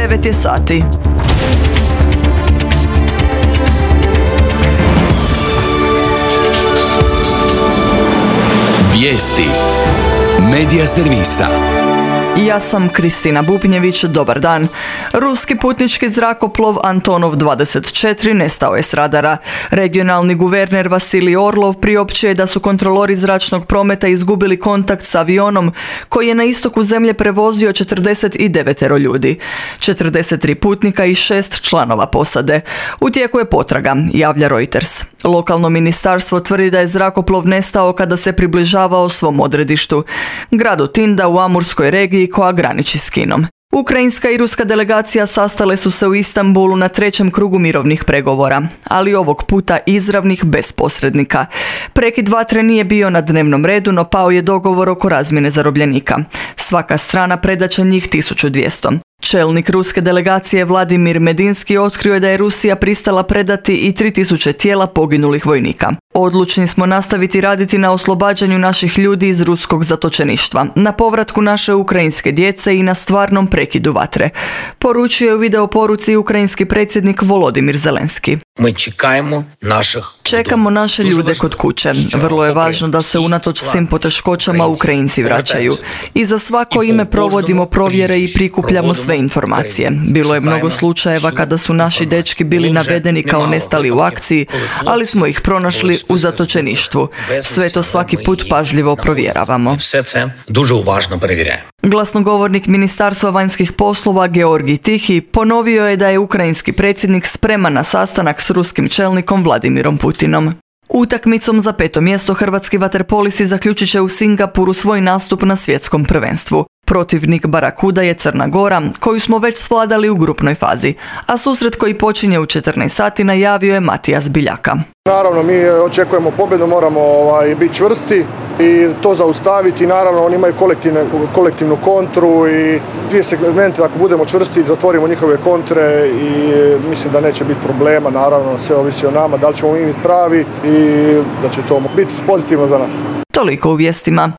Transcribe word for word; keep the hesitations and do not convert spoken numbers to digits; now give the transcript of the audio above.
devet je sati. Vijesti Medija servisa. Ja sam Kristina Bubnjević, dobar dan. Ruski putnički zrakoplov Antonov dvadeset četiri nestao je s radara. Regionalni guverner Vasilij Orlov priopćio je da su kontrolori zračnog prometa izgubili kontakt s avionom koji je na istoku zemlje prevozio četrdeset devet ljudi. četrdeset tri putnika i šest članova posade. U tijeku je potraga, javlja Reuters. Lokalno ministarstvo tvrdi da je zrakoplov nestao kada se približavao svom odredištu, gradu Tinda u Amurskoj regiji koja graniči s Kinom. Ukrajinska i ruska delegacija sastale su se u Istanbulu na trećem krugu mirovnih pregovora, ali ovog puta izravnih bez posrednika. Prekid vatre nije bio na dnevnom redu, no pao je dogovor oko razmjene zarobljenika. Svaka strana predat će njih tisuću dvjesto. Čelnik ruske delegacije Vladimir Medinski otkrio je da je Rusija pristala predati i tri tisuće tijela poginulih vojnika. Odlučni smo nastaviti raditi na oslobađanju naših ljudi iz ruskog zatočeništva, na povratku naše ukrajinske djece i na stvarnom prekidu vatre, poručio je u videoporuci ukrajinski predsjednik Volodimir Zelenski. Mi čekamo naših Čekamo naše ljude kod kuće. Vrlo je važno da se unatoč svim poteškoćama Ukrajinci vraćaju. I za svako ime provodimo provjere i prikupljamo sve informacije. Bilo je mnogo slučajeva kada su naši dečki bili navedeni kao nestali u akciji, ali smo ih pronašli u zatočeništvu. Sve to svaki put pažljivo provjeravamo. Glasnogovornik Ministarstva vanjskih poslova Georgij Tihi ponovio je da je ukrajinski predsjednik spreman na sastanak s ruskim čelnikom Vladimirom Putinom. Utakmicom za peto mjesto hrvatski vaterpolisti zaključit će u Singapuru svoj nastup na svjetskom prvenstvu. Protivnik Barakuda je Crna Gora, koju smo već svladali u grupnoj fazi, a susret koji počinje u četrnaest sati najavio je Matijas Biljaka. Naravno, mi očekujemo pobjedu, moramo ovaj, biti čvrsti i to zaustaviti. Naravno, oni imaju kolektivnu kontru i dvije segmente, ako budemo čvrsti, zatvorimo njihove kontre i mislim da neće biti problema. Naravno, sve ovisi o nama, da li ćemo mi biti pravi i da će to biti pozitivno za nas. Toliko u vijestima.